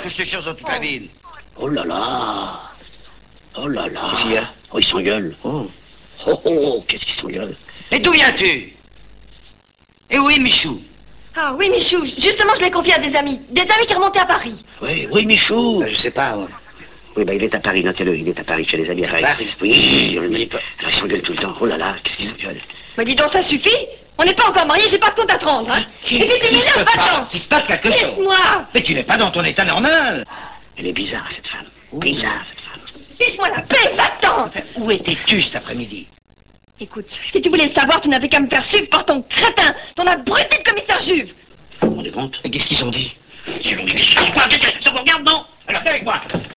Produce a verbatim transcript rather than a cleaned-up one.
que je te cherche dans toute la ville. Oh là là. Oh là là. Qu'est-ce qu'il y a? Oh, il s'engueule. Oh. Oh, oh, oh, qu'est-ce qu'il s'engueule? Et d'où viens-tu? Et où est Michou? Ah oui, Michou, justement, je l'ai confié à des amis. Des amis qui remontaient à Paris. Oui, oui, Michou. Ben, je sais pas, ouais. Oui, bah il est à Paris, notez-le, il est à Paris, chez les amis à Paris. Paris. Oui, on est pas... Alors, il s'engueule tout le temps. Oh là là, qu'est-ce qu'il s'engueule? Mais dis donc, ça suffit. On n'est pas encore mariés, j'ai pas de compte à te rendre, hein. Qui, Et puis tu qui se m'énerves, passe? va-t'en. Il se passe quelque chose. Laisse-moi. Mais tu n'es pas dans ton état normal. Elle est bizarre, cette femme. Bizarre, cette femme. Fiche-moi la paix, va-t'en. Enfin, où étais-tu cet après-midi? Écoute, si tu voulais le savoir, tu n'avais qu'à me faire suivre par ton crétin, ton abruti de commissaire Juve. Vous vous rendez compte? Et qu'est-ce qu'ils ont dit? Ils ont dit, qu'est-ce qu'ils ont dit? Ça vous regarde, non? Alors, viens avec moi.